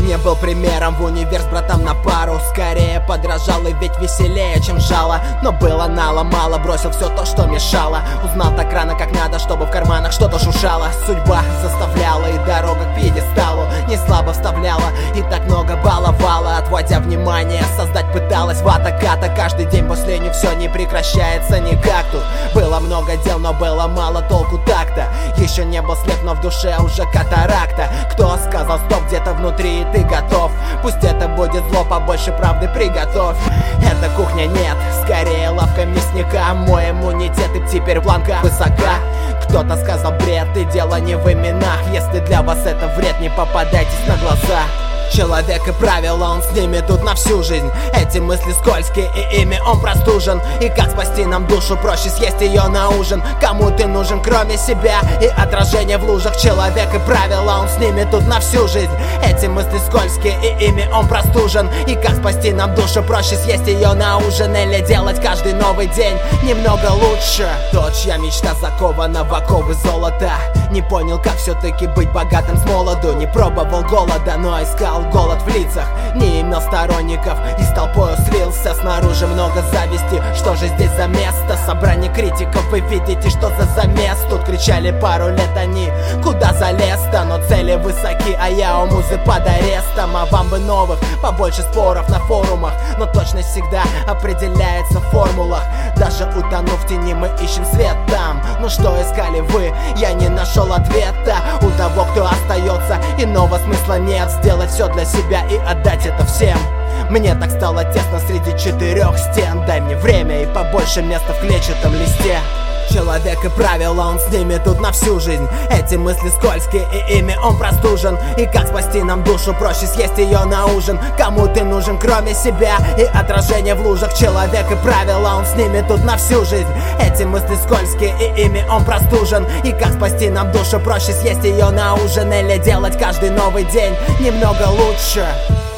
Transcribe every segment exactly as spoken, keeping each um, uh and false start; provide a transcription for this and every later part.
не был примером в универ с братом на пару. Скорее подражал, и ведь веселее, чем жало. Но было наломало, бросил все то, что мешало. Узнал так рано, как надо, чтобы в карманах что-то шуршало. Судьба заставляла, и дорога к пьедесталу не слабо вставляла, и так много баловала. Отводя внимание, создать пыталась вата-ката. Каждый день после нее все не прекращается никак. Тут было много дел, но было мало толку так-то. Еще не был слеп, но в душе уже катаракта. Кто сказал стоп, где-то внутри, и ты готов. Пусть это будет зло, побольше правды приготовь. Это кухня нет, скорее лавка мясника. Мой иммунитет и теперь планка высока. Кто-то сказал бред, и дело не в именах. Если для вас это вред, не попадайтесь на глаза. Человек и правила, он с ними тут на всю жизнь. Эти мысли скользкие, и ими он простужен. И как спасти нам душу, проще съесть ее на ужин. Кому ты нужен, кроме себя и отражения в лужах? Человек и правила, он с ними тут на всю жизнь. Эти мысли скользкие, и ими он простужен. И как спасти нам душу, проще съесть ее на ужин. Или делать каждый новый день немного лучше. Тот, чья мечта закована в оковы золота, не понял, как все-таки быть богатым с молоду. Не пробовал голода, но искал голод в лицах. Не имел сторонников и с толпою слился. Снаружи много зависти, что же здесь за место? Собрание критиков, вы видите, что за замес. Тут кричали пару лет они, куда залез-то? Но цели высоки, а я у музы под арестом. А вам бы новых, побольше споров на форумах. Но точность всегда определяется в формулах. Даже утонув в тени, мы ищем свет там. Ну что искали вы? Я не нашел ответа. У того, кто остается, иного смысла нет. Сделать все для себя и отдать это всем. Мне так стало тесно среди четырех стен. Дай мне время и побольше места в клетчатом листе. Человек и правила, он с ними тут на всю жизнь. Эти мысли скользкие, и ими он простужен. И как спасти нам душу, проще съесть ее на ужин. Кому ты нужен, кроме себя и отражения в лужах? Человек и правила, он с ними тут на всю жизнь. Эти мысли скользкие, и ими он простужен. И как спасти нам душу, проще съесть ее на ужин. Или делать каждый новый день немного лучше.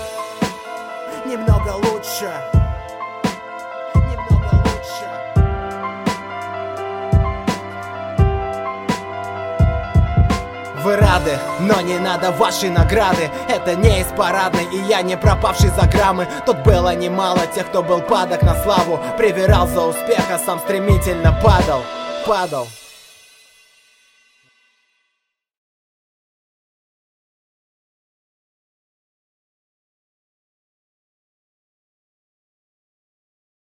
Немного лучше. Вы рады, но не надо вашей награды. Это не из парадной, и я не пропавший за граммы. Тут было немало тех, кто был падок на славу, привирал за успех, а сам стремительно падал, падал.